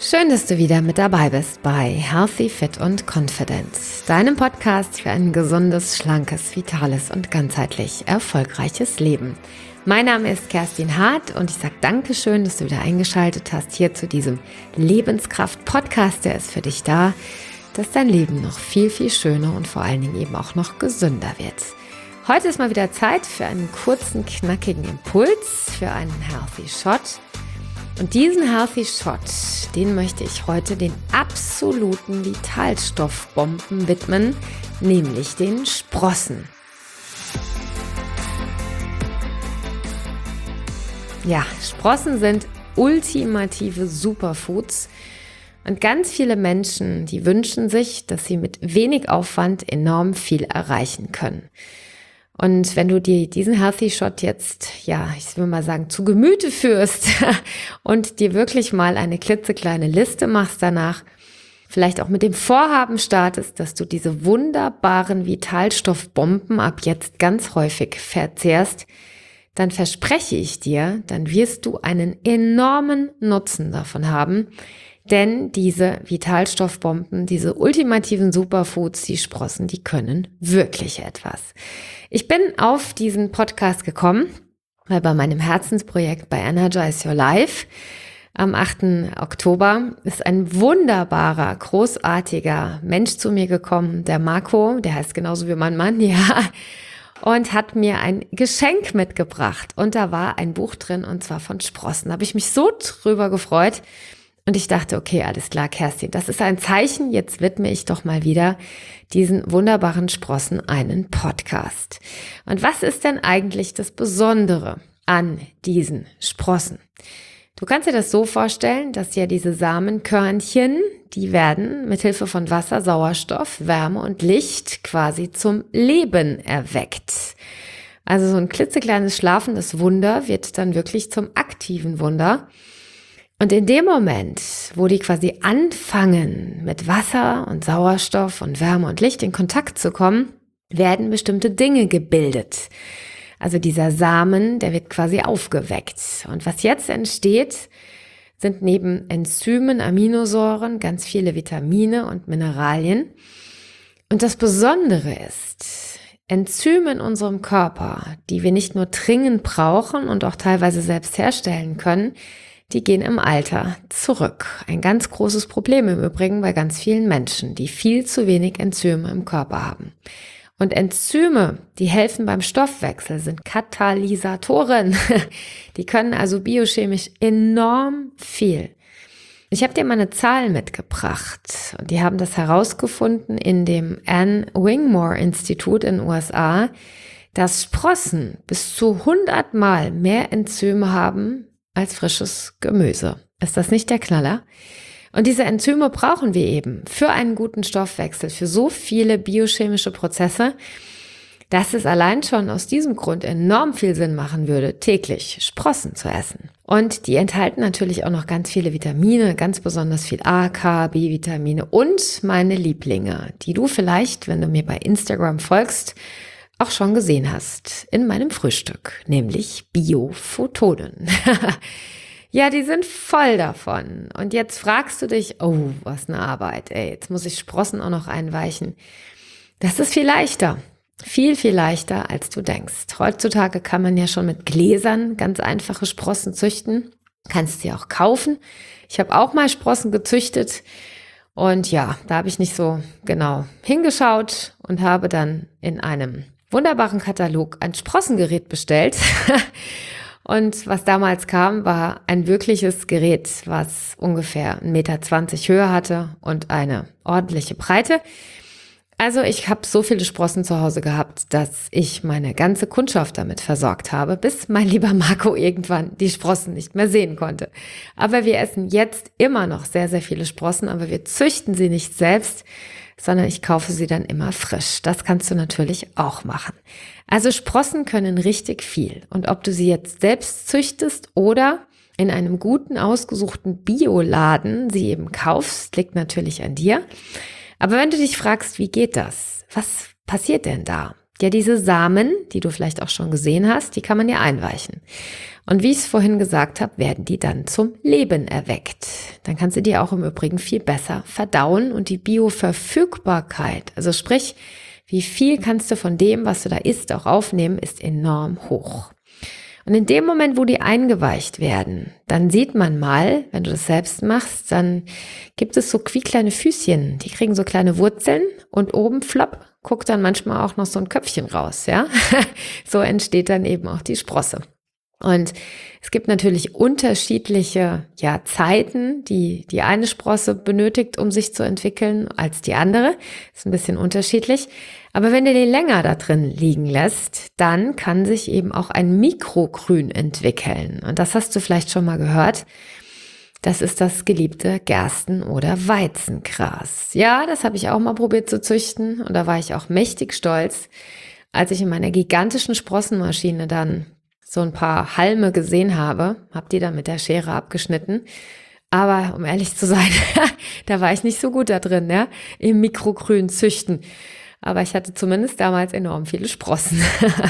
Schön, dass du wieder mit dabei bist bei Healthy, Fit und Confident, deinem Podcast für ein gesundes, schlankes, vitales und ganzheitlich erfolgreiches Leben. Mein Name ist Kerstin Hart und ich sage Dankeschön, dass du wieder eingeschaltet hast hier zu diesem Lebenskraft-Podcast. Der ist für dich da, dass dein Leben noch viel, viel schöner und vor allen Dingen eben auch noch gesünder wird. Heute ist mal wieder Zeit für einen kurzen, knackigen Impuls, für einen Healthy Shot. Und diesen Healthy Shot, den möchte ich heute den absoluten Vitalstoffbomben widmen, nämlich den Sprossen. Ja, Sprossen sind ultimative Superfoods und ganz viele Menschen, die wünschen sich, dass sie mit wenig Aufwand enorm viel erreichen können. Und wenn du dir diesen Healthy Shot jetzt, ich will mal sagen, zu Gemüte führst und dir wirklich mal eine klitzekleine Liste machst danach, vielleicht auch mit dem Vorhaben startest, dass du diese wunderbaren Vitalstoffbomben ab jetzt ganz häufig verzehrst, dann verspreche ich dir, dann wirst du einen enormen Nutzen davon haben, denn diese Vitalstoffbomben, diese ultimativen Superfoods, die Sprossen, die können wirklich etwas. Ich bin auf diesen Podcast gekommen, weil bei meinem Herzensprojekt bei Energize Your Life am 8. Oktober ist ein wunderbarer, großartiger Mensch zu mir gekommen, der Marco, der heißt genauso wie mein Mann, und hat mir ein Geschenk mitgebracht. Und da war ein Buch drin, und zwar von Sprossen. Da habe ich mich so drüber gefreut. Und ich dachte, okay, alles klar, Kerstin, das ist ein Zeichen, jetzt widme ich doch mal wieder diesen wunderbaren Sprossen einen Podcast. Und was ist denn eigentlich das Besondere an diesen Sprossen? Du kannst dir das so vorstellen, dass ja diese Samenkörnchen, die werden mit Hilfe von Wasser, Sauerstoff, Wärme und Licht quasi zum Leben erweckt. Also so ein klitzekleines schlafendes Wunder wird dann wirklich zum aktiven Wunder. Und in dem Moment, wo die quasi anfangen, mit Wasser und Sauerstoff und Wärme und Licht in Kontakt zu kommen, werden bestimmte Dinge gebildet. Also dieser Samen, der wird quasi aufgeweckt. Und was jetzt entsteht, sind neben Enzymen, Aminosäuren, ganz viele Vitamine und Mineralien. Und das Besondere ist, Enzyme in unserem Körper, die wir nicht nur dringend brauchen und auch teilweise selbst herstellen können, die gehen im Alter zurück. Ein ganz großes Problem im Übrigen bei ganz vielen Menschen, die viel zu wenig Enzyme im Körper haben. Und Enzyme, die helfen beim Stoffwechsel, sind Katalysatoren. Die können also biochemisch enorm viel. Ich habe dir mal eine Zahl mitgebracht und die haben das herausgefunden in dem Anne Wingmore Institut in den USA, dass Sprossen bis zu 100 Mal mehr Enzyme haben als frisches Gemüse. Ist das nicht der Knaller? Und diese Enzyme brauchen wir eben für einen guten Stoffwechsel, für so viele biochemische Prozesse, dass es allein schon aus diesem Grund enorm viel Sinn machen würde, täglich Sprossen zu essen. Und die enthalten natürlich auch noch ganz viele Vitamine, ganz besonders viel A, K, B-Vitamine und meine Lieblinge, die du vielleicht, wenn du mir bei Instagram folgst, auch schon gesehen hast in meinem Frühstück, nämlich Biophotonen. Ja, die sind voll davon. Und jetzt fragst du dich, oh, was eine Arbeit, jetzt muss ich Sprossen auch noch einweichen. Das ist viel leichter, viel, viel leichter, als du denkst. Heutzutage kann man ja schon mit Gläsern ganz einfache Sprossen züchten. Kannst sie auch kaufen. Ich habe auch mal Sprossen gezüchtet. Und ja, da habe ich nicht so genau hingeschaut und habe dann in einem wunderbaren Katalog ein Sprossengerät bestellt. Und was damals kam, war ein wirkliches Gerät, was ungefähr 1,20 Meter Höhe hatte und eine ordentliche Breite. Also ich habe so viele Sprossen zu Hause gehabt, dass ich meine ganze Kundschaft damit versorgt habe, bis mein lieber Marco irgendwann die Sprossen nicht mehr sehen konnte. Aber wir essen jetzt immer noch sehr, sehr viele Sprossen, aber wir züchten sie nicht selbst, sondern ich kaufe sie dann immer frisch. Das kannst du natürlich auch machen. Also Sprossen können richtig viel. Und ob du sie jetzt selbst züchtest oder in einem guten, ausgesuchten Bioladen sie eben kaufst, liegt natürlich an dir. Aber wenn du dich fragst, wie geht das? Was passiert denn da? Ja, diese Samen, die du vielleicht auch schon gesehen hast, die kann man ja einweichen. Und wie ich es vorhin gesagt habe, werden die dann zum Leben erweckt. Dann kannst du die auch im Übrigen viel besser verdauen und die Bioverfügbarkeit, also sprich, wie viel kannst du von dem, was du da isst, auch aufnehmen, ist enorm hoch. Und in dem Moment, wo die eingeweicht werden, dann sieht man mal, wenn du das selbst machst, dann gibt es so wie kleine Füßchen, die kriegen so kleine Wurzeln und oben, plopp, guckt dann manchmal auch noch so ein Köpfchen raus, ja. So entsteht dann eben auch die Sprosse. Und es gibt natürlich unterschiedliche Zeiten, die eine Sprosse benötigt, um sich zu entwickeln, als die andere. Ist ein bisschen unterschiedlich. Aber wenn du die länger da drin liegen lässt, dann kann sich eben auch ein Mikrogrün entwickeln. Und das hast du vielleicht schon mal gehört. Das ist das geliebte Gersten- oder Weizengras. Ja, das habe ich auch mal probiert zu züchten. Und da war ich auch mächtig stolz, als ich in meiner gigantischen Sprossenmaschine dann so ein paar Halme gesehen habe die dann mit der Schere abgeschnitten. Aber um ehrlich zu sein, da war ich nicht so gut da drin, ja, im Mikrogrün züchten. Aber ich hatte zumindest damals enorm viele Sprossen.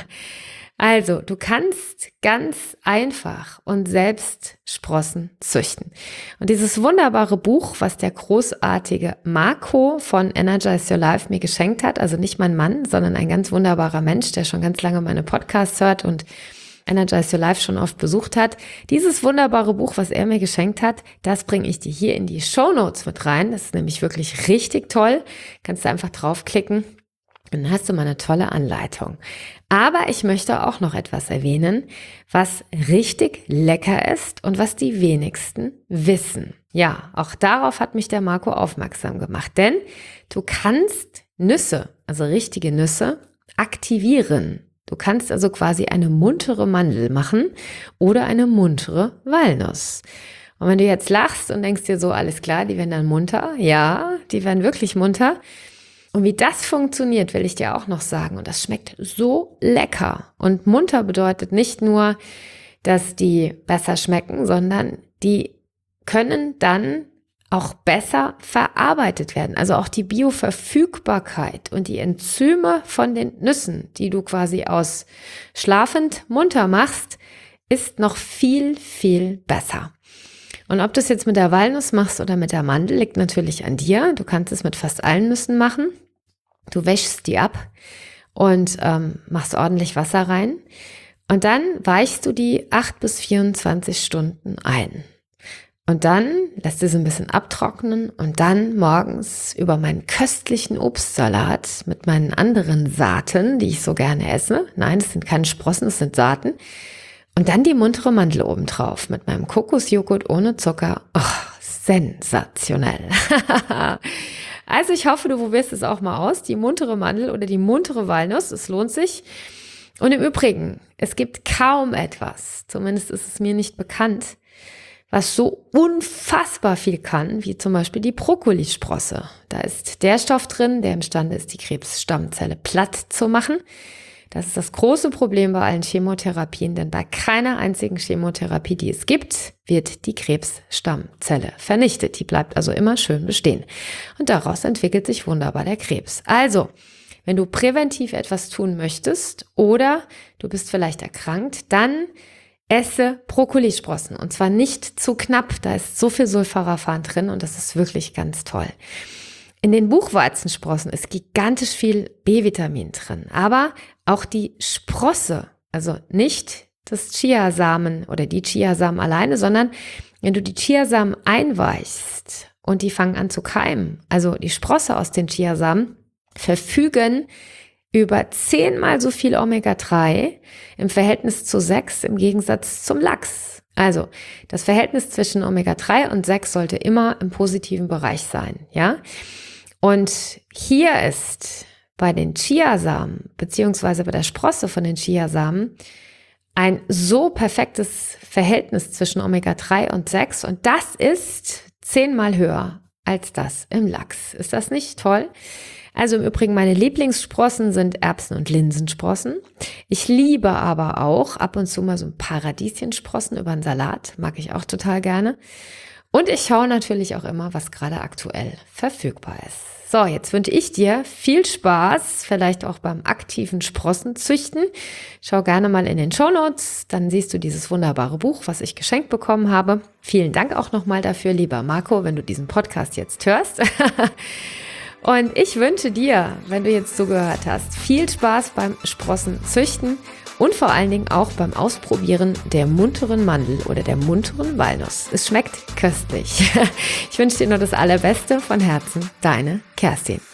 Also, du kannst ganz einfach und selbst Sprossen züchten. Und dieses wunderbare Buch, was der großartige Marco von Energize Your Life mir geschenkt hat, also nicht mein Mann, sondern ein ganz wunderbarer Mensch, der schon ganz lange meine Podcasts hört und Energize Your Life schon oft besucht hat. Dieses wunderbare Buch, was er mir geschenkt hat, das bringe ich dir hier in die Shownotes mit rein. Das ist nämlich wirklich richtig toll. Kannst du einfach draufklicken und dann hast du mal eine tolle Anleitung. Aber ich möchte auch noch etwas erwähnen, was richtig lecker ist und was die wenigsten wissen. Ja, auch darauf hat mich der Marco aufmerksam gemacht, denn du kannst Nüsse, also richtige Nüsse, aktivieren. Du kannst also quasi eine muntere Mandel machen oder eine muntere Walnuss. Und wenn du jetzt lachst und denkst dir so, alles klar, die werden dann munter. Ja, die werden wirklich munter. Und wie das funktioniert, will ich dir auch noch sagen. Und das schmeckt so lecker. Und munter bedeutet nicht nur, dass die besser schmecken, sondern die können dann auch besser verarbeitet werden. Also auch die Bioverfügbarkeit und die Enzyme von den Nüssen, die du quasi aus schlafend munter machst, ist noch viel, viel besser. Und ob du es jetzt mit der Walnuss machst oder mit der Mandel, liegt natürlich an dir. Du kannst es mit fast allen Nüssen machen. Du wäschst die ab und machst ordentlich Wasser rein. Und dann weichst du die 8 bis 24 Stunden ein. Und dann lässt du sie ein bisschen abtrocknen und dann morgens über meinen köstlichen Obstsalat mit meinen anderen Saaten, die ich so gerne esse. Nein, das sind keine Sprossen, das sind Saaten. Und dann die muntere Mandel obendrauf mit meinem Kokosjoghurt ohne Zucker. Oh, sensationell. Also ich hoffe, du probierst es auch mal aus. Die muntere Mandel oder die muntere Walnuss, es lohnt sich. Und im Übrigen, es gibt kaum etwas, zumindest ist es mir nicht bekannt, was so unfassbar viel kann, wie zum Beispiel die Brokkolisprosse. Da ist der Stoff drin, der imstande ist, die Krebsstammzelle platt zu machen. Das ist das große Problem bei allen Chemotherapien, denn bei keiner einzigen Chemotherapie, die es gibt, wird die Krebsstammzelle vernichtet. Die bleibt also immer schön bestehen. Und daraus entwickelt sich wunderbar der Krebs. Also, wenn du präventiv etwas tun möchtest oder du bist vielleicht erkrankt, dann esse Brokkolisprossen und zwar nicht zu knapp, da ist so viel Sulforaphan drin und das ist wirklich ganz toll. In den Buchweizensprossen ist gigantisch viel B-Vitamin drin, aber auch die Sprosse, also nicht das Chiasamen oder die Chiasamen alleine, sondern wenn du die Chiasamen einweichst und die fangen an zu keimen, also die Sprosse aus den Chiasamen verfügen über 10-mal so viel Omega-3 im Verhältnis zu 6 im Gegensatz zum Lachs. Also das Verhältnis zwischen Omega-3 und 6 sollte immer im positiven Bereich sein, ja? Und hier ist bei den Chiasamen beziehungsweise bei der Sprosse von den Chiasamen ein so perfektes Verhältnis zwischen Omega-3 und 6 und das ist 10-mal höher als das im Lachs. Ist das nicht toll? Also im Übrigen, meine Lieblingssprossen sind Erbsen- und Linsensprossen. Ich liebe aber auch ab und zu mal so ein paar Radieschensprossen über einen Salat. Mag ich auch total gerne. Und ich schaue natürlich auch immer, was gerade aktuell verfügbar ist. So, jetzt wünsche ich dir viel Spaß, vielleicht auch beim aktiven Sprossenzüchten. Schau gerne mal in den Shownotes, dann siehst du dieses wunderbare Buch, was ich geschenkt bekommen habe. Vielen Dank auch nochmal dafür, lieber Marco, wenn du diesen Podcast jetzt hörst. Und ich wünsche dir, wenn du jetzt zugehört hast, viel Spaß beim Sprossenzüchten und vor allen Dingen auch beim Ausprobieren der munteren Mandel oder der munteren Walnuss. Es schmeckt köstlich. Ich wünsche dir nur das Allerbeste von Herzen. Deine Kerstin.